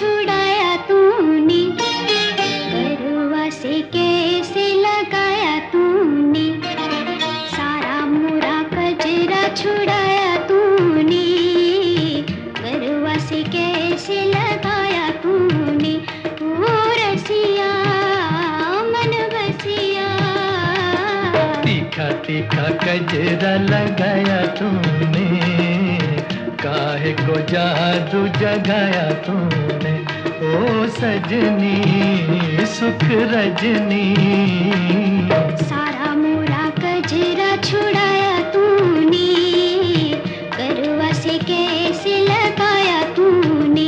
छुड़ाया तूने, गरुआ से कैसे लगाया तूने, सारा मोरा कजरा छुड़ाया तूने, गरुआ से कैसे लगाया तूने, ओ रसिया मन बसिया। तीखा तीखा कजरा लगाया तूने, काहे को जादू जगाया तूने, ओ सजनी सुख रजनी। सारा मोरा कजरा छुड़ाया तूने, गरुआ से कैसे लगाया तूने।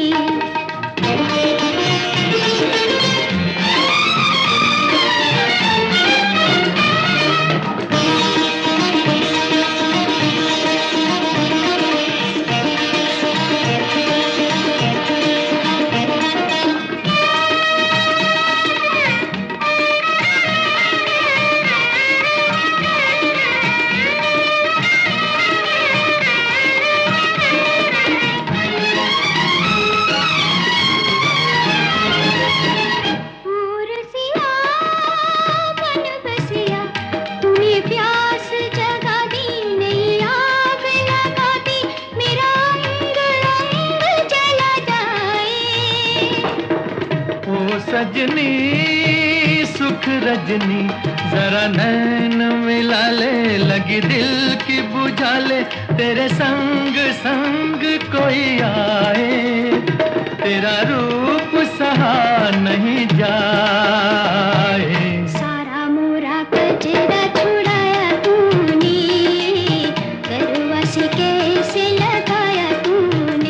सजनी सुख रजनी, जरा नैन मिला ले, लगी दिल की बुझा ले, तेरे संग संग कोई आए, तेरा रूप सहा नहीं जाए। सारा मोरा कजरा छुड़ाया तूने, गरुआ से कैसे लगाया तूने।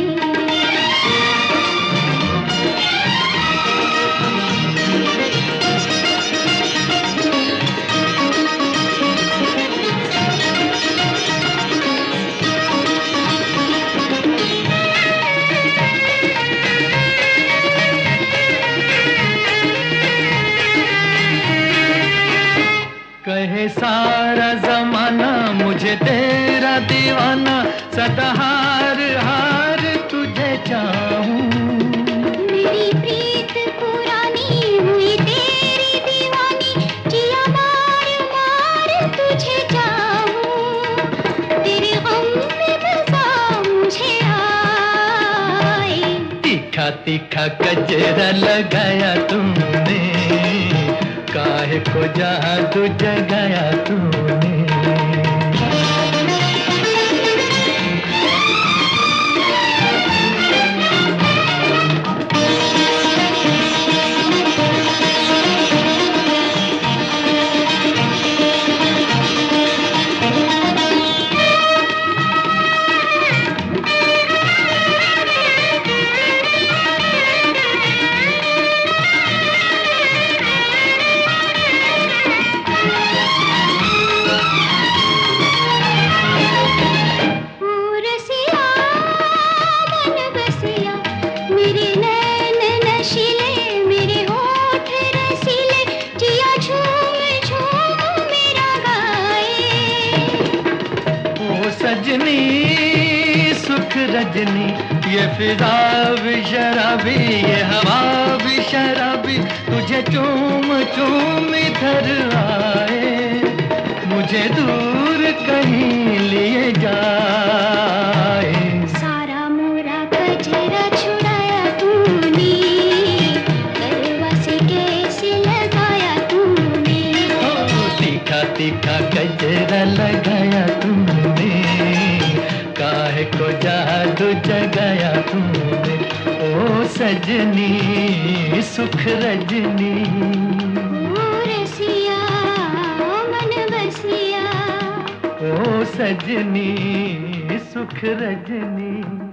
कहे सारा जमाना मुझे तेरा दीवाना, सदा हार हार तुझे चाहूं। मेरी प्रीत पुरानी हुई तेरी दीवानी, जिया मार मार तुझे चाहूं, तेरे गम में मजा मुझे आए। तीखा तीखा कजरा लगाया तुमने, काहे को जादू जगाया तूने। सजनी सुख रजनी, ये फिजा भी शराबी, ये हवा भी शराबी, तुझे चूम चूम इधर आए, मुझे दूर कहीं लिए जाए। सारा मोरा कजरा छुड़ाया तूने, गरुआ से कैसे लगाया तूने। तीखा तीखा कजरा लगाया तुमने, काहे को जादू जगाया तुमने, ओ सजनी सुख रजनी। ओ रसिया मन बसिया, ओ सजनी सुख रजनी।